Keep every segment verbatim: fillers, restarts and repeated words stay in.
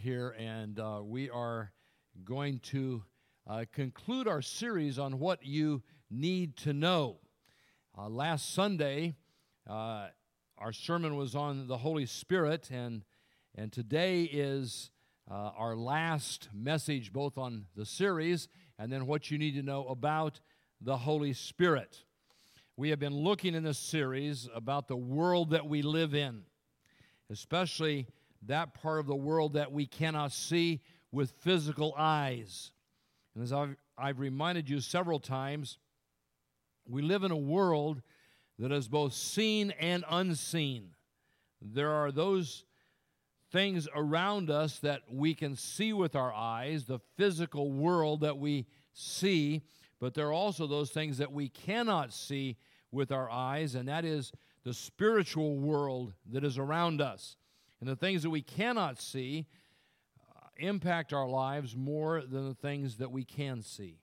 here, and uh, we are going to uh, conclude our series on what you need to know. Uh, last Sunday, uh, our sermon was on the Holy Spirit, and and today is uh, our last message, both on the series and then what you need to know about the Holy Spirit. We have been looking in this series about the world that we live in, especially that part of the world that we cannot see with physical eyes. And as I've, I've reminded you several times, we live in a world that is both seen and unseen. There are those things around us that we can see with our eyes, the physical world that we see, but there are also those things that we cannot see with our eyes, and that is the spiritual world that is around us. And the things that we cannot see uh, impact our lives more than the things that we can see.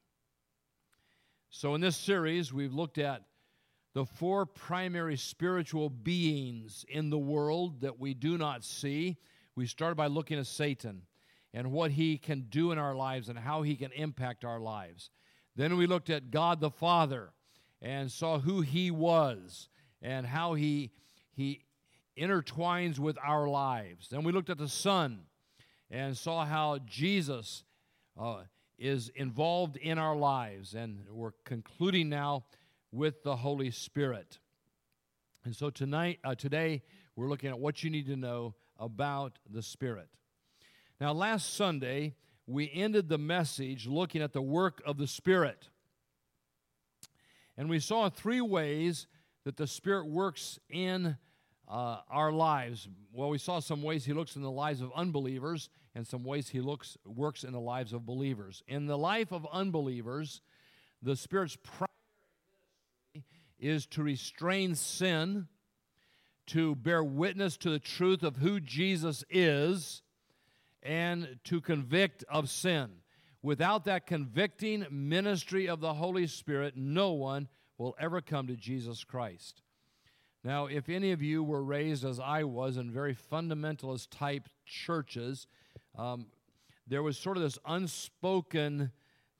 So in this series, we've looked at the four primary spiritual beings in the world that we do not see. We started by looking at Satan and what he can do in our lives and how he can impact our lives. Then we looked at God the Father and saw who he was and how he, he intertwines with our lives. Then we looked at the Son and saw how Jesus uh, is involved in our lives. And we're concluding now with the Holy Spirit. And so tonight, uh, today, we're looking at what you need to know about the Spirit. Now, last Sunday, we ended the message looking at the work of the Spirit. And we saw three ways that the Spirit works in uh, our lives. Well, we saw some ways he looks in the lives of unbelievers and some ways he looks works in the lives of believers. In the life of unbelievers, the Spirit's primary ministry is to restrain sin, to bear witness to the truth of who Jesus is, and to convict of sin. Without that convicting ministry of the Holy Spirit, no one will ever come to Jesus Christ. Now, if any of you were raised as I was in very fundamentalist type churches, um, there was sort of this unspoken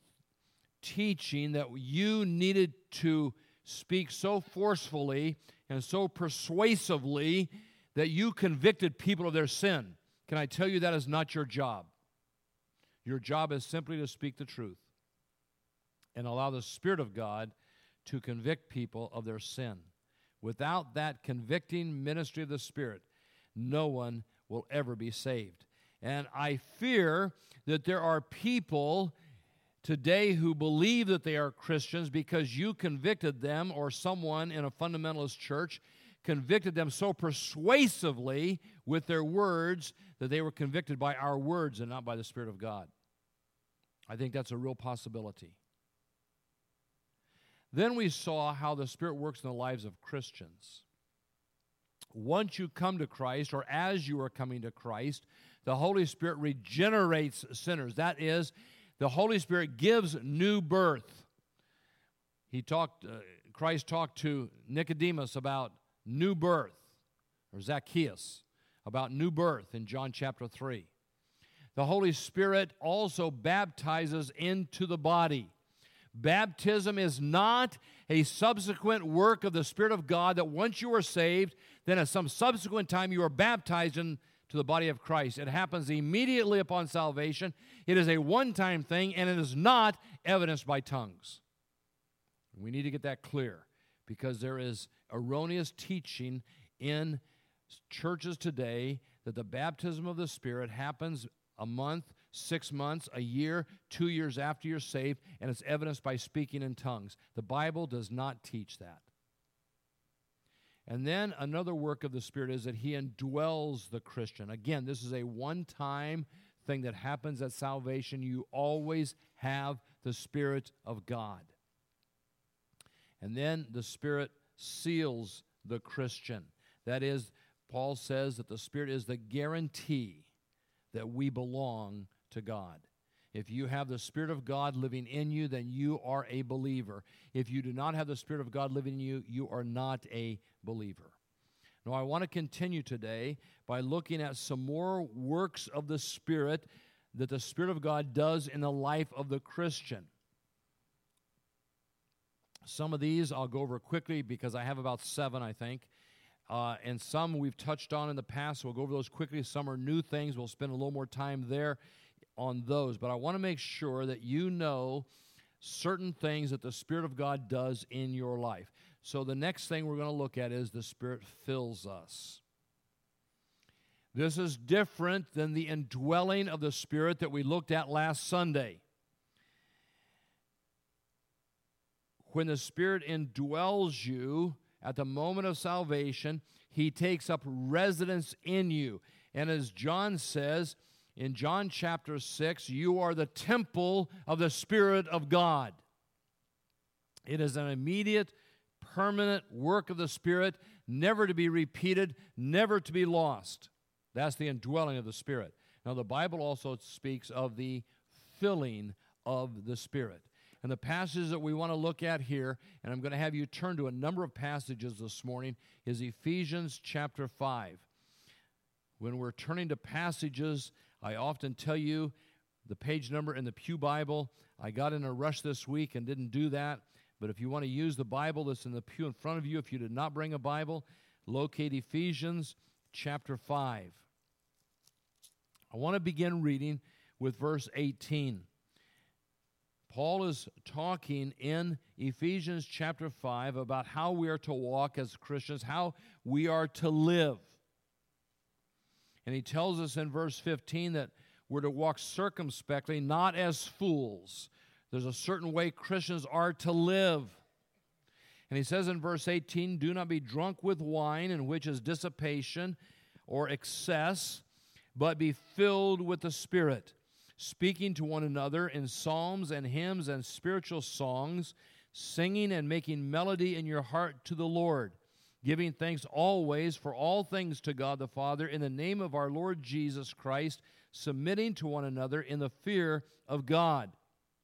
teaching that you needed to speak so forcefully and so persuasively that you convicted people of their sin. Can I tell you that is not your job? Your job is simply to speak the truth and allow the Spirit of God to convict people of their sin. Without that convicting ministry of the Spirit, no one will ever be saved. And I fear that there are people today who believe that they are Christians because you convicted them, or someone in a fundamentalist church convicted them so persuasively with their words that they were convicted by our words and not by the Spirit of God. I think that's a real possibility. Then we saw how the Spirit works in the lives of Christians. Once you come to Christ, or as you are coming to Christ, the Holy Spirit regenerates sinners. That is, the Holy Spirit gives new birth. He talked. Uh, Christ talked to Nicodemus about new birth, or Zacchaeus, about new birth in John chapter three. The Holy Spirit also baptizes into the body. Baptism is not a subsequent work of the Spirit of God that once you are saved, then at some subsequent time you are baptized into the body of Christ. It happens immediately upon salvation. It is a one-time thing, and it is not evidenced by tongues. We need to get that clear, because there is erroneous teaching in churches today that the baptism of the Spirit happens a month, six months, a year, two years after you're saved, and it's evidenced by speaking in tongues. The Bible does not teach that. And then another work of the Spirit is that he indwells the Christian. Again, this is a one-time thing that happens at salvation. You always have the Spirit of God. And then the Spirit seals the Christian. That is, Paul says that the Spirit is the guarantee that we belong to God. If you have the Spirit of God living in you, then you are a believer. If you do not have the Spirit of God living in you, you are not a believer. No, I want to continue today by looking at some more works of the Spirit that the Spirit of God does in the life of the Christian. Some of these I'll go over quickly because I have about seven, I think. Uh, and some we've touched on in the past, so we'll go over those quickly. Some are new things. We'll spend a little more time there on those. But I want to make sure that you know certain things that the Spirit of God does in your life. So the next thing we're going to look at is the Spirit fills us. This is different than the indwelling of the Spirit that we looked at last Sunday. When the Spirit indwells you at the moment of salvation, He takes up residence in you. And as John says in John chapter six, you are the temple of the Spirit of God. It is an immediate, permanent work of the Spirit, never to be repeated, never to be lost. That's the indwelling of the Spirit. Now, the Bible also speaks of the filling of the Spirit. And the passages that we want to look at here, and I'm going to have you turn to a number of passages this morning, is Ephesians chapter five. When we're turning to passages, I often tell you the page number in the Pew Bible. I got in a rush this week and didn't do that. But if you want to use the Bible that's in the pew in front of you, if you did not bring a Bible, locate Ephesians chapter five. I want to begin reading with verse eighteen. Paul is talking in Ephesians chapter five about how we are to walk as Christians, how we are to live. And he tells us in verse fifteen that we're to walk circumspectly, not as fools. There's a certain way Christians are to live. And he says in verse eighteen, do not be drunk with wine, in which is dissipation or excess, but be filled with the Spirit, speaking to one another in psalms and hymns and spiritual songs, singing and making melody in your heart to the Lord, giving thanks always for all things to God the Father in the name of our Lord Jesus Christ, submitting to one another in the fear of God.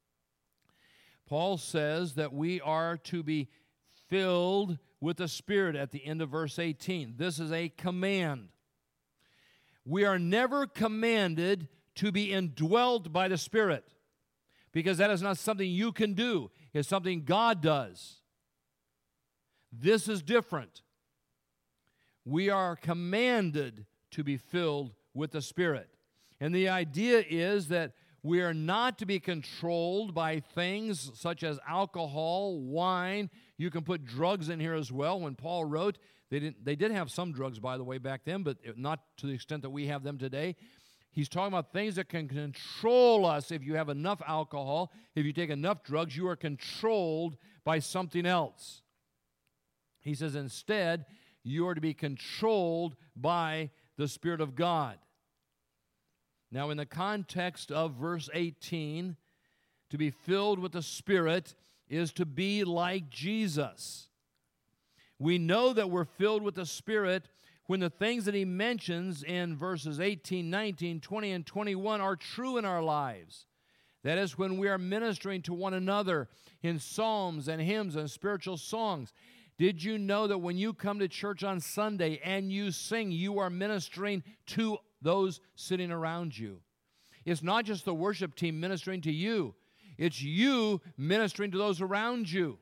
Paul says that we are to be filled with the Spirit at the end of verse eighteen. This is a command. We are never commanded to be indwelt by the Spirit, because that is not something you can do. It's something God does. This is different. We are commanded to be filled with the Spirit. And the idea is that we are not to be controlled by things such as alcohol, wine. You can put drugs in here as well. When Paul wrote, they didn't. They did have some drugs, by the way, back then, but not to the extent that we have them today. He's talking about things that can control us. If you have enough alcohol, if you take enough drugs, you are controlled by something else. He says instead, you are to be controlled by the Spirit of God. Now, in the context of verse eighteen, to be filled with the Spirit is to be like Jesus. We know that we're filled with the Spirit when the things that he mentions in verses eighteen, nineteen, twenty, and twenty-one are true in our lives. That is, when we are ministering to one another in psalms and hymns and spiritual songs. Did you know that when you come to church on Sunday and you sing, you are ministering to those sitting around you? It's not just the worship team ministering to you. It's you ministering to those around you.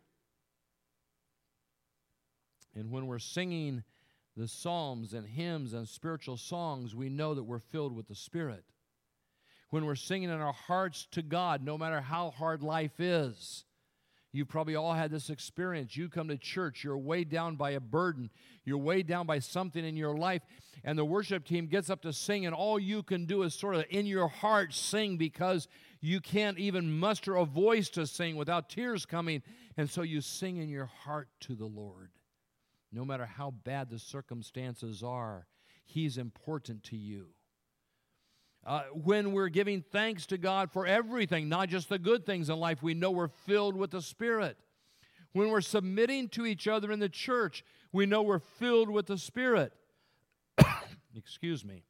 And when we're singing the psalms and hymns and spiritual songs, we know that we're filled with the Spirit. When we're singing in our hearts to God, no matter how hard life is, you've probably all had this experience. You come to church, you're weighed down by a burden. You're weighed down by something in your life, and the worship team gets up to sing, and all you can do is sort of in your heart sing because you can't even muster a voice to sing without tears coming, and so you sing in your heart to the Lord. No matter how bad the circumstances are, He's important to you. Uh, when we're giving thanks to God for everything, not just the good things in life, we know we're filled with the Spirit. When we're submitting to each other in the church, we know we're filled with the Spirit. Excuse me.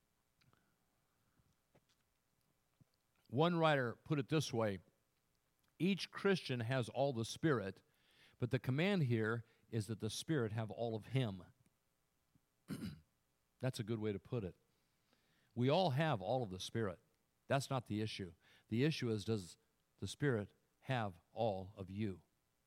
One writer put it this way: each Christian has all the Spirit, but the command here is that the Spirit have all of Him. That's a good way to put it. We all have all of the Spirit. That's not the issue. The issue is, does the Spirit have all of you?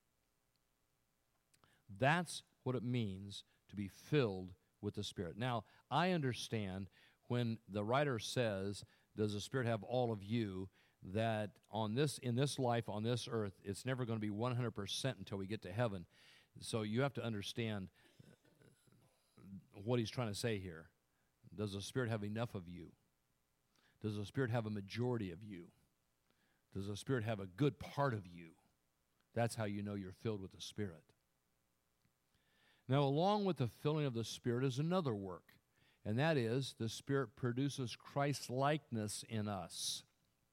That's what it means to be filled with the Spirit. Now, I understand when the writer says, does the Spirit have all of you, that on this in this life, on this earth, it's never going to be one hundred percent until we get to heaven. So you have to understand what he's trying to say here. Does the Spirit have enough of you? Does the Spirit have a majority of you? Does the Spirit have a good part of you? That's how you know you're filled with the Spirit. Now, along with the filling of the Spirit is another work, and that is the Spirit produces Christ-likeness in us.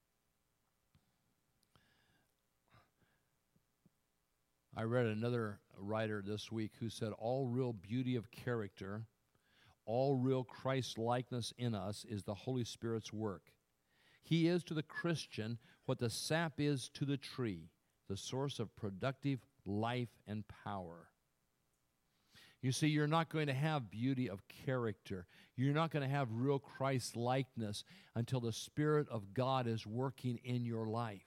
I read another writer this week who said, all real beauty of character, all real Christ-likeness in us is the Holy Spirit's work. He is to the Christian what the sap is to the tree, the source of productive life and power. You see, you're not going to have beauty of character. You're not going to have real Christ-likeness until the Spirit of God is working in your life.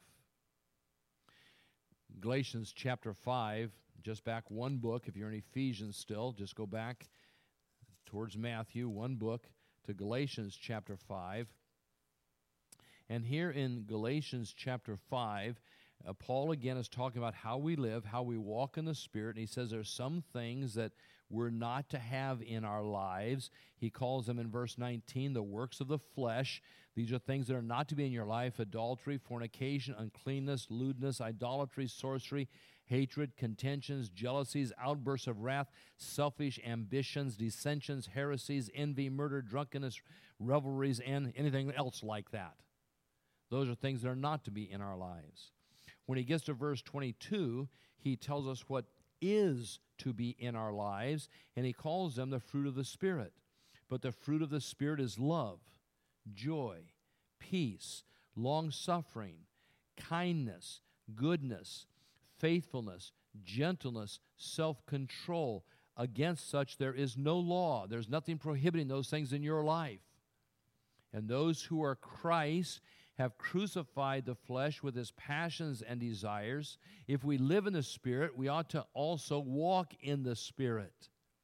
Galatians chapter five, just back one book. If you're in Ephesians still, just go back towards Matthew, one book, to Galatians chapter five. And here in Galatians chapter five, uh, Paul again is talking about how we live, how we walk in the Spirit. And he says there's some things that we're not to have in our lives. He calls them in verse nineteen the works of the flesh. These are things that are not to be in your life: adultery, fornication, uncleanness, lewdness, idolatry, sorcery, hatred, contentions, jealousies, outbursts of wrath, selfish ambitions, dissensions, heresies, envy, murder, drunkenness, revelries, and anything else like that. Those are things that are not to be in our lives. When he gets to verse twenty-two, he tells us what is to be in our lives, and he calls them the fruit of the Spirit. But the fruit of the Spirit is love, joy, peace, long-suffering, kindness, goodness, faithfulness, gentleness, self-control. Against such there is no law. There's nothing prohibiting those things in your life. And those who are Christ have crucified the flesh with its passions and desires. If we live in the Spirit, we ought to also walk in the Spirit.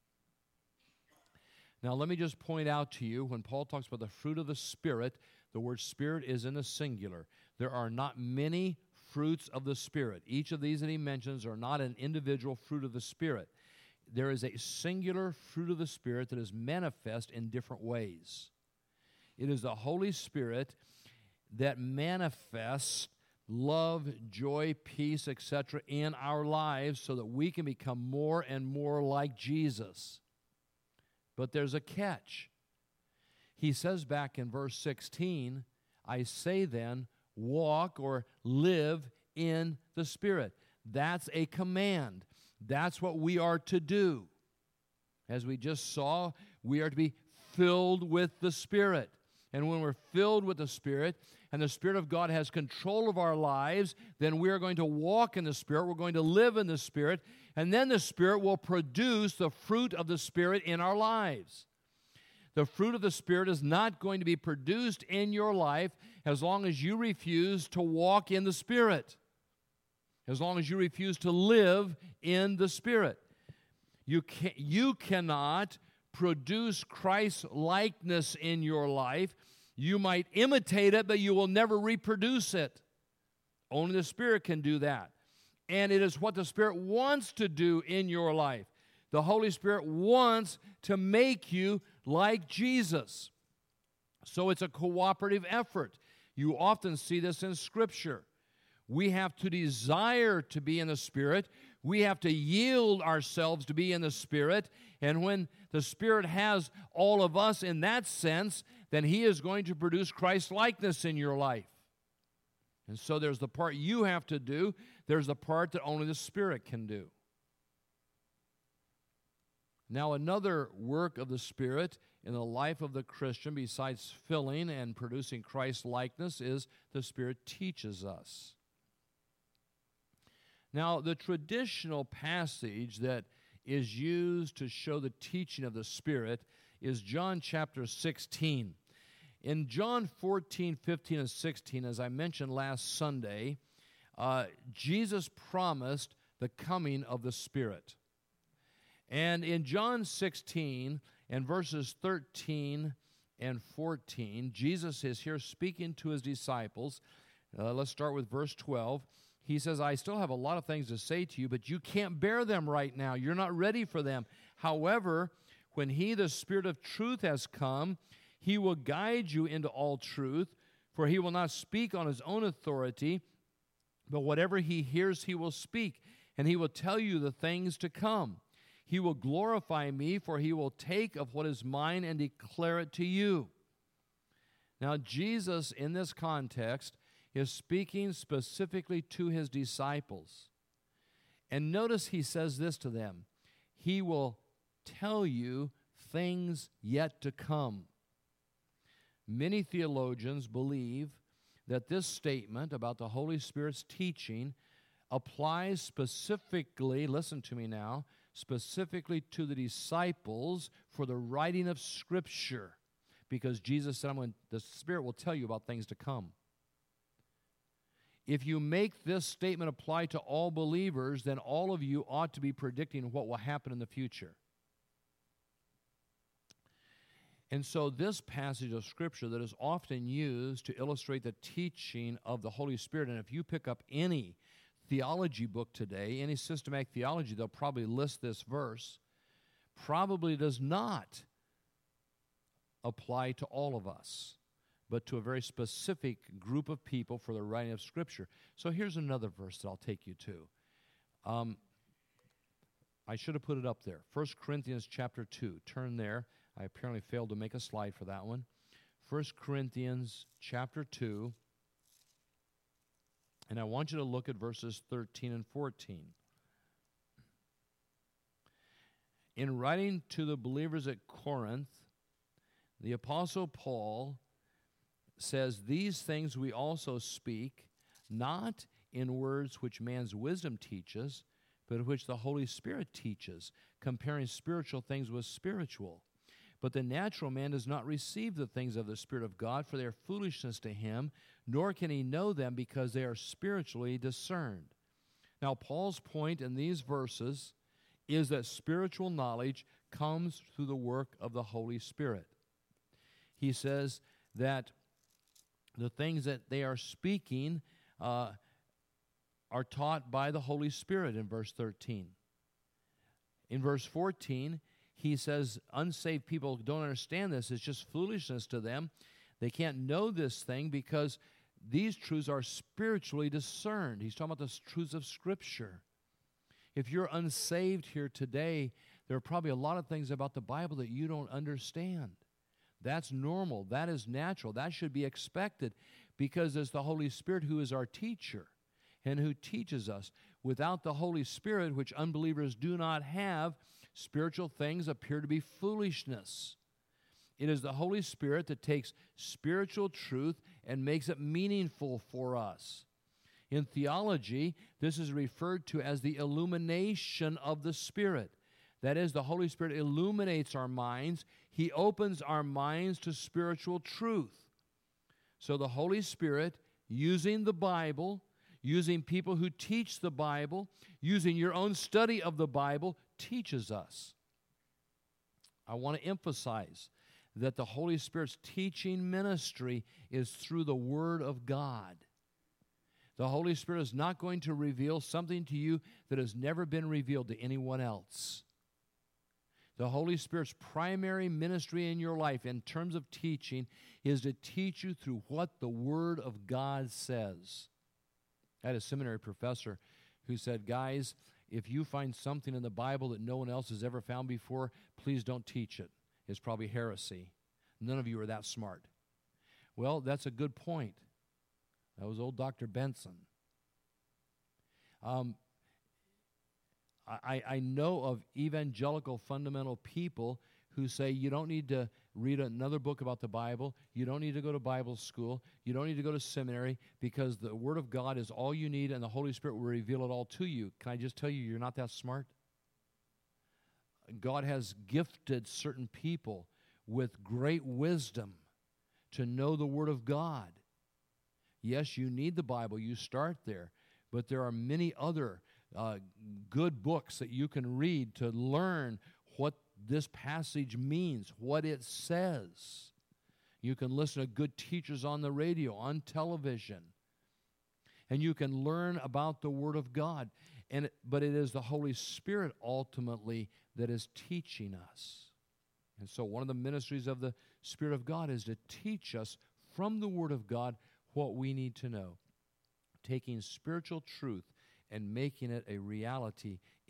Now, let me just point out to you, when Paul talks about the fruit of the Spirit, the word Spirit is in the singular. There are not many fruits of the Spirit. Each of these that he mentions are not an individual fruit of the Spirit. There is a singular fruit of the Spirit that is manifest in different ways. It is the Holy Spirit that manifests love, joy, peace, et cetera in our lives so that we can become more and more like Jesus. But there's a catch. He says back in verse sixteen, I say then, walk or live in the Spirit. That's a command. That's what we are to do. As we just saw, we are to be filled with the Spirit. And when we're filled with the Spirit, and the Spirit of God has control of our lives, then we are going to walk in the Spirit, we're going to live in the Spirit, and then the Spirit will produce the fruit of the Spirit in our lives. The fruit of the Spirit is not going to be produced in your life as long as you refuse to walk in the Spirit, as long as you refuse to live in the Spirit. You can, you cannot produce Christ's likeness in your life. You might imitate it, but you will never reproduce it. Only the Spirit can do that. And it is what the Spirit wants to do in your life. The Holy Spirit wants to make you like Jesus. So it's a cooperative effort. You often see this in Scripture. We have to desire to be in the Spirit. We have to yield ourselves to be in the Spirit. And when the Spirit has all of us in that sense, then He is going to produce Christ-likeness in your life. And so there's the part you have to do. There's the part that only the Spirit can do. Now, another work of the Spirit in the life of the Christian, besides filling and producing Christ-likeness, is the Spirit teaches us. Now, the traditional passage that is used to show the teaching of the Spirit is John chapter sixteen. In John fourteen, fifteen, and sixteen, as I mentioned last Sunday, uh, Jesus promised the coming of the Spirit. And in John sixteen and verses thirteen and fourteen, Jesus is here speaking to his disciples. Uh, let's start with verse twelve. He says, I still have a lot of things to say to you, but you can't bear them right now. You're not ready for them. However, when he, the Spirit of truth, has come, he will guide you into all truth, for he will not speak on his own authority, but whatever he hears he will speak, and he will tell you the things to come. He will glorify me, for he will take of what is mine and declare it to you. Now, Jesus, in this context, is speaking specifically to his disciples. And notice he says this to them, he will tell you things yet to come. Many theologians believe that this statement about the Holy Spirit's teaching applies specifically, listen to me now, specifically to the disciples for the writing of Scripture, because Jesus said, the Spirit will tell you about things to come. If you make this statement apply to all believers, then all of you ought to be predicting what will happen in the future. And so this passage of Scripture that is often used to illustrate the teaching of the Holy Spirit, and if you pick up any theology book today, any systematic theology, they'll probably list this verse, probably does not apply to all of us, but to a very specific group of people for the writing of Scripture. So here's another verse that I'll take you to. Um, I should have put it up there. First Corinthians chapter two. Turn there. I apparently failed to make a slide for that one. First Corinthians chapter two. And I want you to look at verses thirteen and fourteen. In writing to the believers at Corinth, the Apostle Paul says, these things we also speak, not in words which man's wisdom teaches, but which the Holy Spirit teaches, comparing spiritual things with spiritual. But the natural man does not receive the things of the Spirit of God, for they are foolishness to him, nor can he know them because they are spiritually discerned. Now, Paul's point in these verses is that spiritual knowledge comes through the work of the Holy Spirit. He says that the things that they are speaking uh, are taught by the Holy Spirit in verse thirteen. In verse fourteen, he says unsaved people don't understand this. It's just foolishness to them. They can't know this thing because these truths are spiritually discerned. He's talking about the truths of Scripture. If you're unsaved here today, there are probably a lot of things about the Bible that you don't understand. That's normal. That is natural. That should be expected because it's the Holy Spirit who is our teacher and who teaches us. Without the Holy Spirit, which unbelievers do not have, spiritual things appear to be foolishness. It is the Holy Spirit that takes spiritual truth and makes it meaningful for us. In theology, this is referred to as the illumination of the Spirit. That is, the Holy Spirit illuminates our minds. He opens our minds to spiritual truth. So the Holy Spirit, using the Bible, using people who teach the Bible, using your own study of the Bible, teaches us. I want to emphasize that the Holy Spirit's teaching ministry is through the Word of God. The Holy Spirit is not going to reveal something to you that has never been revealed to anyone else. The Holy Spirit's primary ministry in your life in terms of teaching is to teach you through what the Word of God says. I had a seminary professor who said, guys, if you find something in the Bible that no one else has ever found before, please don't teach it. It's probably heresy. None of you are that smart. Well, that's a good point. That was old Doctor Benson. Um, I, I know of evangelical fundamental people who say you don't need to read another book about the Bible, you don't need to go to Bible school, you don't need to go to seminary, because the Word of God is all you need and the Holy Spirit will reveal it all to you. Can I just tell you, you're not that smart? God has gifted certain people with great wisdom to know the Word of God. Yes, you need the Bible. You start there. But there are many other uh, good books that you can read to learn what this passage means, what it says. You can listen to good teachers on the radio, on television. And you can learn about the Word of God. And it, but it is the Holy Spirit ultimately that is teaching us. And so one of the ministries of the Spirit of God is to teach us from the Word of God what we need to know, taking spiritual truth and making it a reality